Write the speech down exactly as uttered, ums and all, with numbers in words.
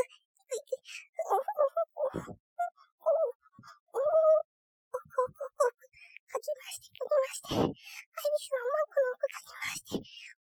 くいく。おおおおおおおおおおお書きまして、書きまして。アイリスのマークの奥書きまして。